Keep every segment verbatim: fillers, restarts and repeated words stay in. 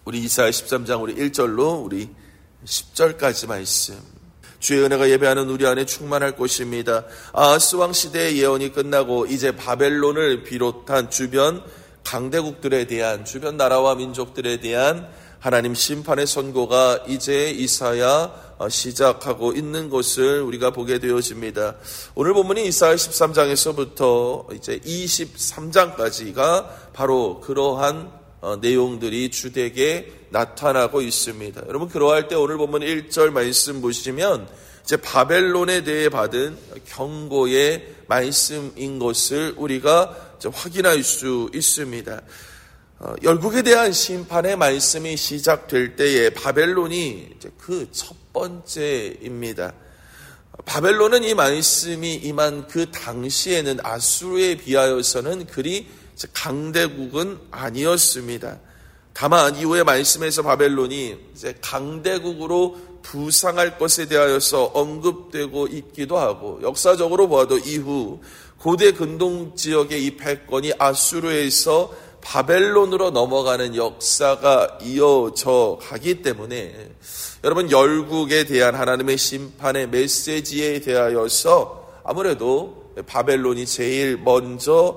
우리 이사야 십삼 장 우리 일 절로 우리 십 절까지 말씀. 주의 은혜가 예배하는 우리 안에 충만할 것입니다. 아하스 왕 시대의 예언이 끝나고 이제 바벨론을 비롯한 주변 강대국들에 대한, 주변 나라와 민족들에 대한 하나님 심판의 선고가 이제 이사야 시작하고 있는 것을 우리가 보게 되어집니다. 오늘 본문이 이사야 십삼 장에서부터 이제 이십삼 장까지가 바로 그러한 내용들이 주되게 나타나고 있습니다. 여러분, 그러할 때 오늘 본문 일 절 말씀 보시면 이제 바벨론에 대해 받은 경고의 말씀인 것을 우리가 이제 확인할 수 있습니다. 어, 열국에 대한 심판의 말씀이 시작될 때에 바벨론이 이제 그 첫 번째입니다. 바벨론은 이 말씀이 임한 그 당시에는 아수르에 비하여서는 그리 강대국은 아니었습니다. 다만 이후의 말씀에서 바벨론이 이제 강대국으로 부상할 것에 대하여서 언급되고 있기도 하고, 역사적으로 보아도 이후 고대 근동 지역의 이 패권이 아수르에서 바벨론으로 넘어가는 역사가 이어져 가기 때문에 여러분, 열국에 대한 하나님의 심판의 메시지에 대하여서 아무래도 바벨론이 제일 먼저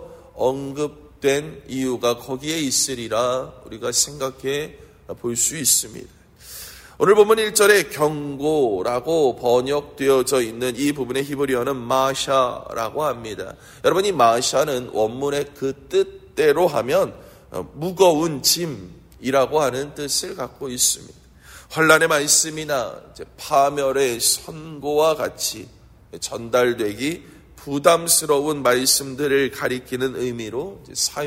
언급된 이유가 거기에 있으리라 우리가 생각해 볼 수 있습니다. 오늘 본문 일 절에 경고라고 번역되어져 있는 이 부분의 히브리어는 마샤라고 합니다. 여러분, 이 마샤는 원문의 그 뜻대로 하면 무거운 짐이라고 하는 뜻을 갖고 있습니다. 환난의 말씀이나 이제 파멸의 선고와 같이 전달되기 부담스러운 말씀들을 가리키는 의미로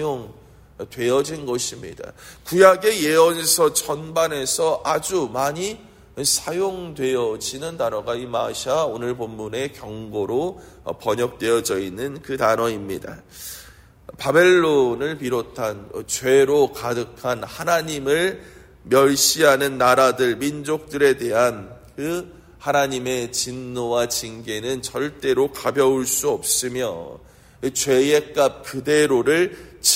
사용되어진 것입니다. 구약의 예언서 전반에서 아주 많이 사용되어지는 단어가 이 마샤, 오늘 본문의 경고로 번역되어져 있는 그 단어입니다. 바벨론을 비롯한 죄로 가득한 하나님을 멸시하는 나라들, 민족들에 대한 그 하나님의 진노와 징계는 절대로 가벼울 수 없으며 죄의 값 그대로를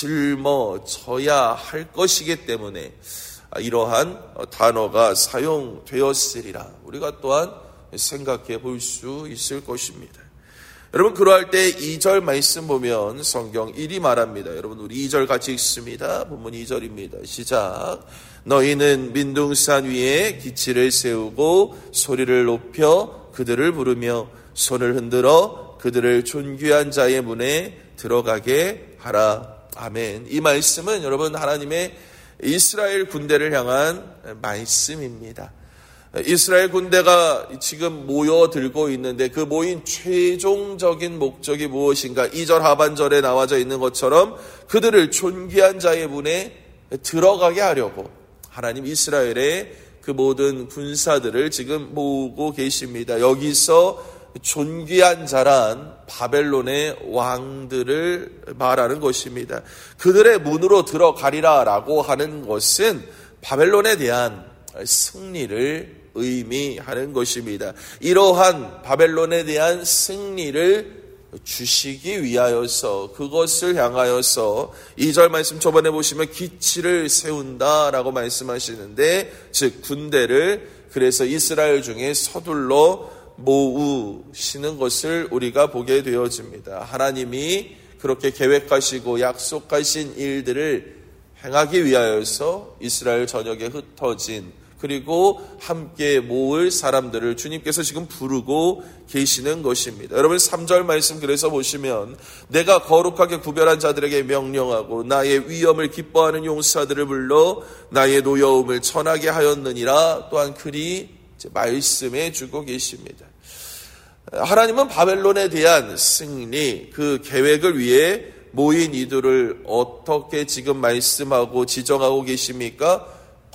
짊어져야 할 것이기 때문에 이러한 단어가 사용되었으리라 우리가 또한 생각해 볼 수 있을 것입니다. 여러분, 그러할 때 이 절 말씀 보면 성경 일이 말합니다. 여러분, 우리 이 절 같이 읽습니다. 본문 이 절입니다. 시작. 너희는 민둥산 위에 기치를 세우고 소리를 높여 그들을 부르며 손을 흔들어 그들을 존귀한 자의 문에 들어가게 하라. 아멘. 이 말씀은 여러분, 하나님의 이스라엘 군대를 향한 말씀입니다. 이스라엘 군대가 지금 모여들고 있는데 그 모인 최종적인 목적이 무엇인가? 이 절 하반절에 나와져 있는 것처럼 그들을 존귀한 자의 문에 들어가게 하려고 하나님 이스라엘의 그 모든 군사들을 지금 모으고 계십니다. 여기서 존귀한 자란 바벨론의 왕들을 말하는 것입니다. 그들의 문으로 들어가리라 라고 하는 것은 바벨론에 대한 승리를 의미하는 것입니다. 이러한 바벨론에 대한 승리를 주시기 위하여서, 그것을 향하여서 이 절 말씀 초반에 보시면 기치를 세운다라고 말씀하시는데, 즉 군대를 그래서 이스라엘 중에 서둘러 모으시는 것을 우리가 보게 되어집니다. 하나님이 그렇게 계획하시고 약속하신 일들을 행하기 위하여서 이스라엘 전역에 흩어진, 그리고 함께 모을 사람들을 주님께서 지금 부르고 계시는 것입니다. 여러분, 삼 절 말씀 그래서 보시면 내가 거룩하게 구별한 자들에게 명령하고 나의 위엄을 기뻐하는 용사들을 불러 나의 노여움을 전하게 하였느니라 또한 그리 말씀해 주고 계십니다. 하나님은 바벨론에 대한 승리, 그 계획을 위해 모인 이들을 어떻게 지금 말씀하고 지정하고 계십니까?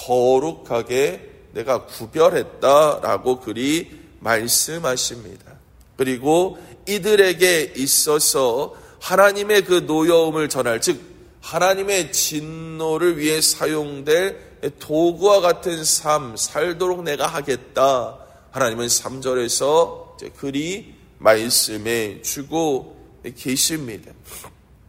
거룩하게 내가 구별했다라고 그리 말씀하십니다. 그리고 이들에게 있어서 하나님의 그 노여움을 전할, 즉 하나님의 진노를 위해 사용될 도구와 같은 삶 살도록 내가 하겠다. 하나님은 삼 절에서 그리 말씀해 주고 계십니다.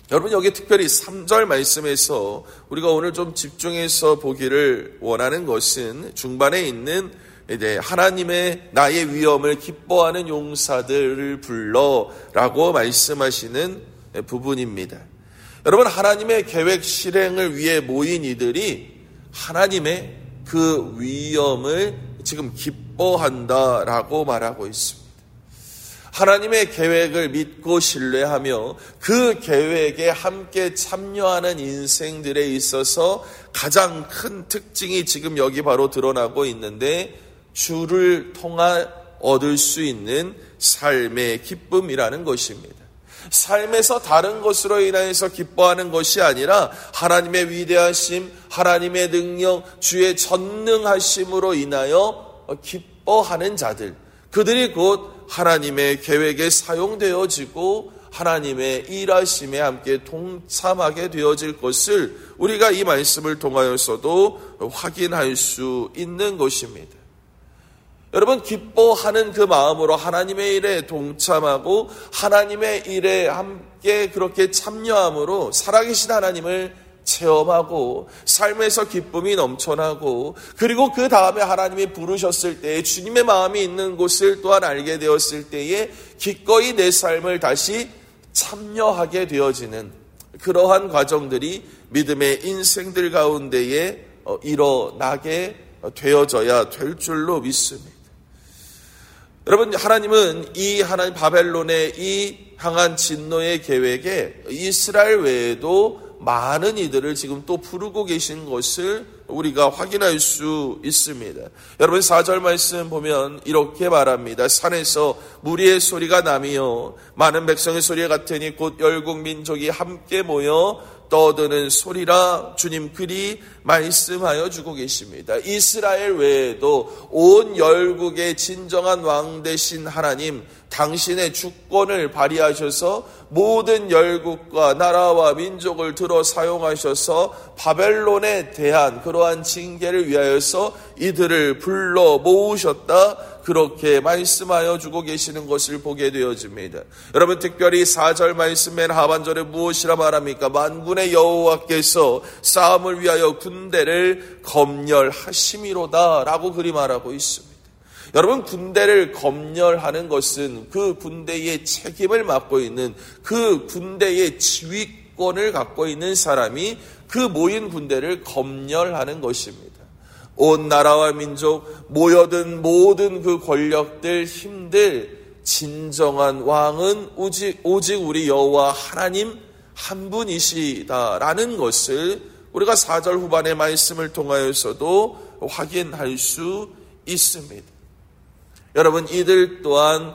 여러분, 여기 특별히 삼 절 말씀에서 우리가 오늘 좀 집중해서 보기를 원하는 것은 중반에 있는 이제 하나님의 나의 위엄을 기뻐하는 용사들을 불러라고 말씀하시는 부분입니다. 여러분, 하나님의 계획 실행을 위해 모인 이들이 하나님의 그 위엄을 지금 기뻐한다라고 말하고 있습니다. 하나님의 계획을 믿고 신뢰하며 그 계획에 함께 참여하는 인생들에 있어서 가장 큰 특징이 지금 여기 바로 드러나고 있는데, 주를 통해 얻을 수 있는 삶의 기쁨이라는 것입니다. 삶에서 다른 것으로 인하여서 기뻐하는 것이 아니라 하나님의 위대하심, 하나님의 능력, 주의 전능하심으로 인하여 기뻐하는 자들, 그들이 곧 하나님의 계획에 사용되어지고 하나님의 일하심에 함께 동참하게 되어질 것을 우리가 이 말씀을 통하여서도 확인할 수 있는 것입니다. 여러분, 기뻐하는 그 마음으로 하나님의 일에 동참하고 하나님의 일에 함께 그렇게 참여함으로 살아계신 하나님을 체험하고 삶에서 기쁨이 넘쳐나고, 그리고 그 다음에 하나님이 부르셨을 때에 주님의 마음이 있는 곳을 또한 알게 되었을 때에 기꺼이 내 삶을 다시 참여하게 되어지는 그러한 과정들이 믿음의 인생들 가운데에 일어나게 되어져야 될 줄로 믿습니다. 여러분, 하나님은 이 하나님 바벨론의 이 향한 진노의 계획에 이스라엘 외에도 많은 이들을 지금 또 부르고 계신 것을 우리가 확인할 수 있습니다. 여러분, 사 절 말씀 보면 이렇게 말합니다. 산에서 무리의 소리가 나며 많은 백성의 소리 같으니 곧 열국 민족이 함께 모여 떠드는 소리라 주님 그리 말씀하여 주고 계십니다. 이스라엘 외에도 온 열국의 진정한 왕 되신 하나님, 당신의 주권을 발휘하셔서 모든 열국과 나라와 민족을 들어 사용하셔서 바벨론에 대한 그러한 징계를 위하여서 이들을 불러 모으셨다, 그렇게 말씀하여 주고 계시는 것을 보게 되어집니다. 여러분, 특별히 사 절 말씀 맨 하반절에 무엇이라 말합니까? 만군의 여호와께서 싸움을 위하여 군대를 검열하심이로다 라고 그리 말하고 있습니다. 여러분, 군대를 검열하는 것은 그 군대의 책임을 맡고 있는, 그 군대의 지휘권을 갖고 있는 사람이 그 모인 군대를 검열하는 것입니다. 온 나라와 민족, 모여든 모든 그 권력들, 힘들, 진정한 왕은 오직, 오직 우리 여호와 하나님 한 분이시다라는 것을 우리가 사 절 후반의 말씀을 통하여서도 확인할 수 있습니다. 여러분, 이들 또한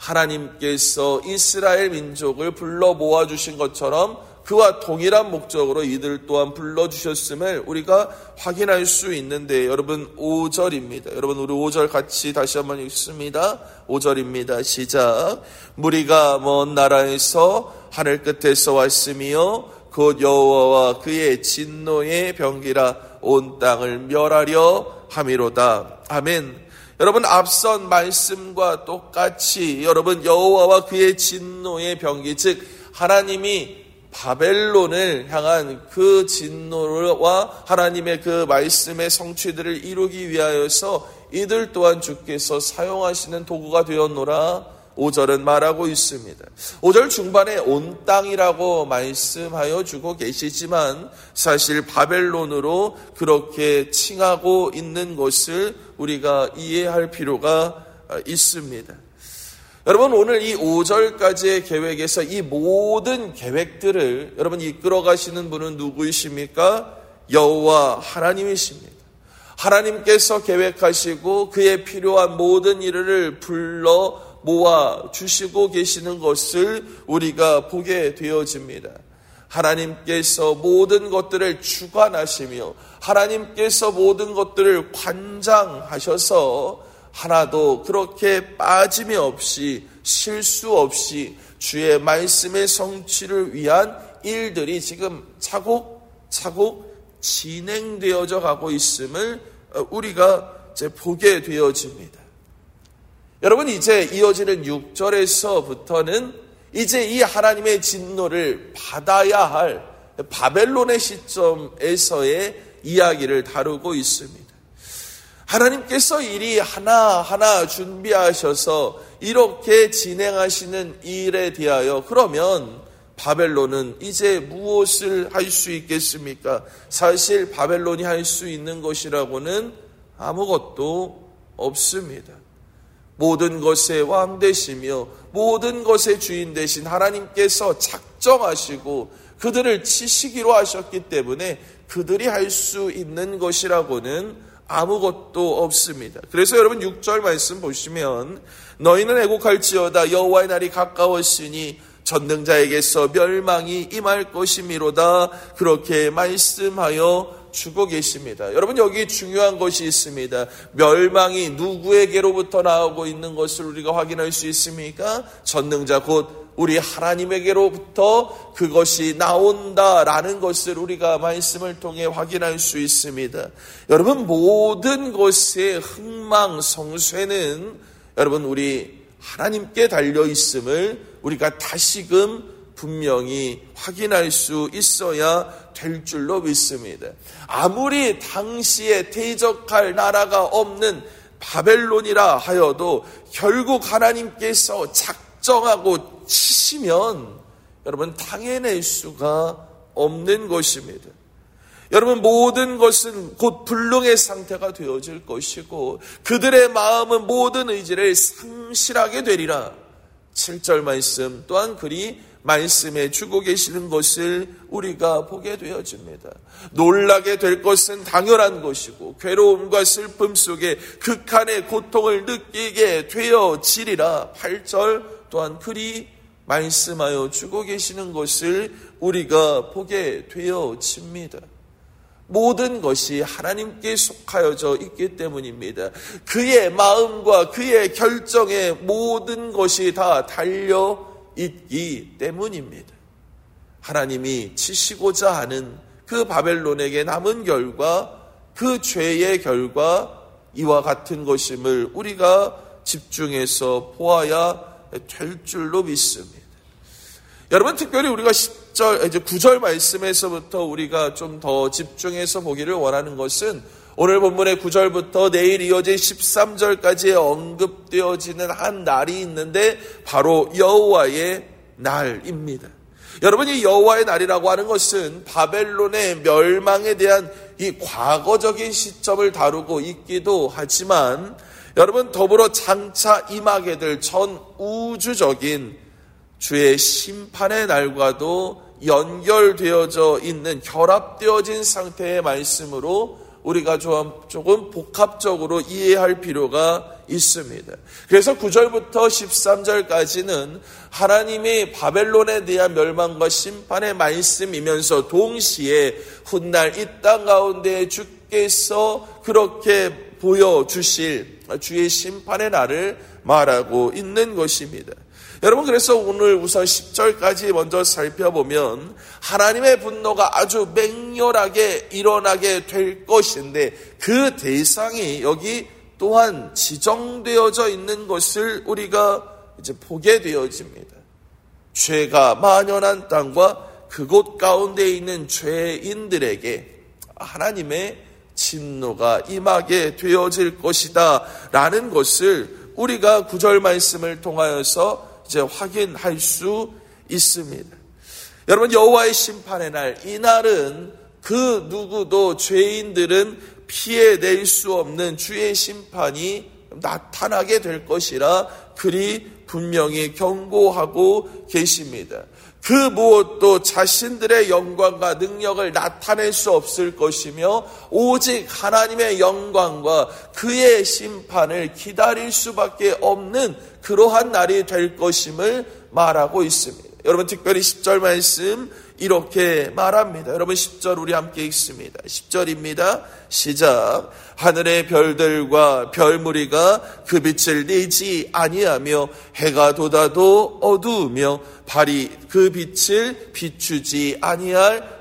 하나님께서 이스라엘 민족을 불러 모아주신 것처럼 그와 동일한 목적으로 이들 또한 불러주셨음을 우리가 확인할 수 있는데, 여러분, 오 절입니다. 여러분, 우리 오 절 같이 다시 한번 읽습니다. 오 절입니다. 시작. 무리가 먼 나라에서 하늘 끝에서 왔으며 곧 여호와와 그의 진노의 병기라 온 땅을 멸하려 함이로다. 아멘. 여러분, 앞선 말씀과 똑같이 여러분, 여호와와 그의 진노의 병기, 즉 하나님이 바벨론을 향한 그 진노와 하나님의 그 말씀의 성취들을 이루기 위하여서 이들 또한 주께서 사용하시는 도구가 되었노라 오 절은 말하고 있습니다. 오 절 중반에 온 땅이라고 말씀하여 주고 계시지만 사실 바벨론으로 그렇게 칭하고 있는 것을 우리가 이해할 필요가 있습니다. 여러분, 오늘 이 오 절까지의 계획에서 이 모든 계획들을 여러분 이끌어 가시는 분은 누구이십니까? 여호와 하나님이십니다. 하나님께서 계획하시고 그에 필요한 모든 일을 불러 모아 주시고 계시는 것을 우리가 보게 되어집니다. 하나님께서 모든 것들을 주관하시며 하나님께서 모든 것들을 관장하셔서 하나도 그렇게 빠짐이 없이 실수 없이 주의 말씀의 성취를 위한 일들이 지금 차곡차곡 진행되어져 가고 있음을 우리가 이제 보게 되어집니다. 여러분, 이제 이어지는 육 절에서부터는 이제 이 하나님의 진노를 받아야 할 바벨론의 시점에서의 이야기를 다루고 있습니다. 하나님께서 일이 하나하나 준비하셔서 이렇게 진행하시는 일에 대하여 그러면 바벨론은 이제 무엇을 할 수 있겠습니까? 사실 바벨론이 할 수 있는 것이라고는 아무것도 없습니다. 모든 것의 왕 되시며 모든 것의 주인 되신 하나님께서 작정하시고 그들을 치시기로 하셨기 때문에 그들이 할 수 있는 것이라고는 아무것도 없습니다. 그래서 여러분 육 절 말씀 보시면 너희는 애곡할지어다 여호와의 날이 가까웠으니 전능자에게서 멸망이 임할 것이미로다. 그렇게 말씀하여 주고 계십니다. 여러분 여기 중요한 것이 있습니다. 멸망이 누구에게로부터 나오고 있는 것을 우리가 확인할 수 있습니까? 전능자 곧 우리 하나님에게로부터 그것이 나온다라는 것을 우리가 말씀을 통해 확인할 수 있습니다. 여러분 모든 것의 흥망성쇠는 여러분 우리 하나님께 달려있음을 우리가 다시금 분명히 확인할 수 있어야 될 줄로 믿습니다. 아무리 당시에 대적할 나라가 없는 바벨론이라 하여도 결국 하나님께서 작정하고 치시면 여러분 당해낼 수가 없는 것입니다. 여러분 모든 것은 곧 불능의 상태가 되어질 것이고 그들의 마음은 모든 의지를 상실하게 되리라. 칠 절 말씀 또한 그리 말씀해 주고 계시는 것을 우리가 보게 되어집니다. 놀라게 될 것은 당연한 것이고 괴로움과 슬픔 속에 극한의 고통을 느끼게 되어지리라. 팔 절 또한 그리 말씀하여 주고 계시는 것을 우리가 보게 되어집니다. 모든 것이 하나님께 속하여져 있기 때문입니다. 그의 마음과 그의 결정에 모든 것이 다 달려 있기 때문입니다. 하나님이 치시고자 하는 그 바벨론에게 남은 결과, 그 죄의 결과 이와 같은 것임을 우리가 집중해서 보아야 될 줄로 믿습니다. 여러분 특별히 우리가 십 절, 이제 구 절 말씀에서부터 우리가 좀 더 집중해서 보기를 원하는 것은 오늘 본문의 구 절부터 내일 이어질 십삼 절까지 언급되어지는 한 날이 있는데 바로 여호와의 날입니다. 여러분 이 여호와의 날이라고 하는 것은 바벨론의 멸망에 대한 이 과거적인 시점을 다루고 있기도 하지만 여러분 더불어 장차 임하게 될 전 우주적인 주의 심판의 날과도 연결되어져 있는 결합되어진 상태의 말씀으로 우리가 좀, 조금 복합적으로 이해할 필요가 있습니다. 그래서 구 절부터 십삼 절까지는 하나님의 바벨론에 대한 멸망과 심판의 말씀이면서 동시에 훗날 이 땅 가운데 주께서 그렇게 보여주실 주의 심판의 날을 말하고 있는 것입니다. 여러분 그래서 오늘 우선 십 절까지 먼저 살펴보면 하나님의 분노가 아주 맹렬하게 일어나게 될 것인데 그 대상이 여기 또한 지정되어져 있는 것을 우리가 이제 보게 되어집니다. 죄가 만연한 땅과 그곳 가운데 있는 죄인들에게 하나님의 진노가 임하게 되어질 것이다 라는 것을 우리가 구 절 말씀을 통하여서 이제 확인할 수 있습니다. 여러분 여호와의 심판의 날, 이 날은 그 누구도 죄인들은 피해낼 수 없는 주의 심판이 나타나게 될 것이라 그리 분명히 경고하고 계십니다. 그 무엇도 자신들의 영광과 능력을 나타낼 수 없을 것이며 오직 하나님의 영광과 그의 심판을 기다릴 수밖에 없는 그러한 날이 될 것임을 말하고 있습니다. 여러분 특별히 십 절 말씀 이렇게 말합니다. 여러분 십 절 우리 함께 읽습니다. 십 절입니다. 시작. 하늘의 별들과 별무리가 그 빛을 내지 아니하며 해가 돋아도 어두우며 달이 그 빛을 비추지 아니할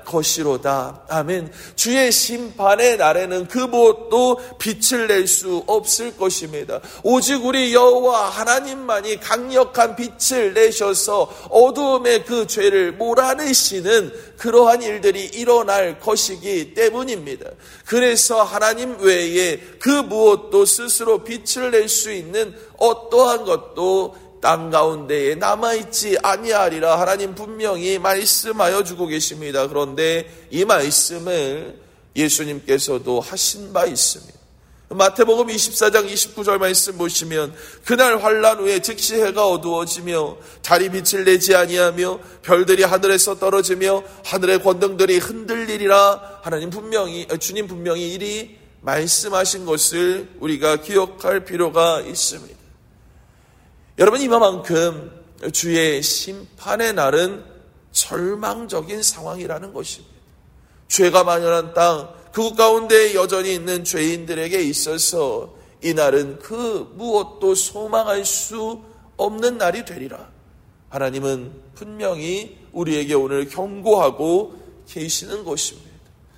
것이로다. 아멘. 주의 심판의 날에는 그 무엇도 빛을 낼 수 없을 것입니다. 오직 우리 여호와 하나님만이 강력한 빛을 내셔서 어두움의 그 죄를 몰아내시는 그러한 일들이 일어날 것이기 때문입니다. 그래서 하나님 외에 그 무엇도 스스로 빛을 낼 수 있는 어떠한 것도 땅 가운데에 남아있지 아니하리라 하나님 분명히 말씀하여 주고 계십니다. 그런데 이 말씀을 예수님께서도 하신 바 있습니다. 마태복음 이십사 장 이십구 절 말씀 보시면 그날 환난 후에 즉시 해가 어두워지며 달이 빛을 내지 아니하며 별들이 하늘에서 떨어지며 하늘의 권능들이 흔들리리라 하나님 분명히 주님 분명히 이리 말씀하신 것을 우리가 기억할 필요가 있습니다. 여러분, 이만큼 주의 심판의 날은 절망적인 상황이라는 것입니다. 죄가 만연한 땅, 그 가운데 여전히 있는 죄인들에게 있어서 이 날은 그 무엇도 소망할 수 없는 날이 되리라. 하나님은 분명히 우리에게 오늘 경고하고 계시는 것입니다.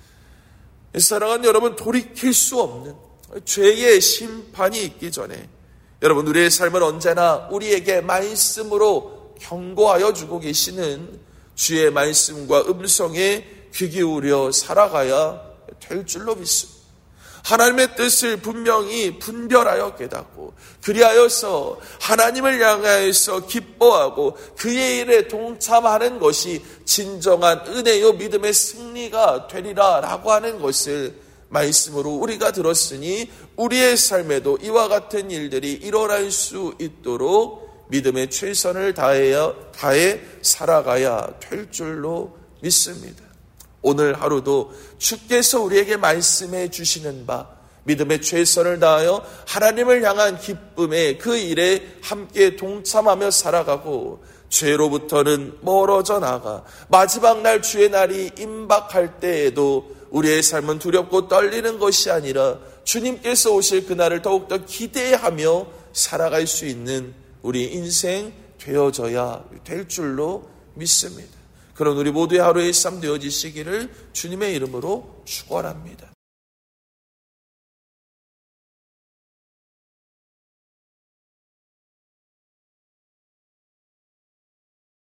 사랑하는 여러분, 돌이킬 수 없는 죄의 심판이 있기 전에 여러분, 우리의 삶은 언제나 우리에게 말씀으로 경고하여 주고 계시는 주의 말씀과 음성에 귀 기울여 살아가야 될 줄로 믿습니다. 하나님의 뜻을 분명히 분별하여 깨닫고 그리하여서 하나님을 향하여서 기뻐하고 그의 일에 동참하는 것이 진정한 은혜요 믿음의 승리가 되리라 라고 하는 것을 말씀으로 우리가 들었으니 우리의 삶에도 이와 같은 일들이 일어날 수 있도록 믿음의 최선을 다해야, 다해 살아가야 될 줄로 믿습니다. 오늘 하루도 주께서 우리에게 말씀해 주시는 바 믿음의 최선을 다하여 하나님을 향한 기쁨의 그 일에 함께 동참하며 살아가고 죄로부터는 멀어져 나가 마지막 날 주의 날이 임박할 때에도 우리의 삶은 두렵고 떨리는 것이 아니라 주님께서 오실 그날을 더욱더 기대하며 살아갈 수 있는 우리 인생 되어져야 될 줄로 믿습니다. 그런 우리 모두의 하루의 삶 되어지시기를 주님의 이름으로 축원합니다.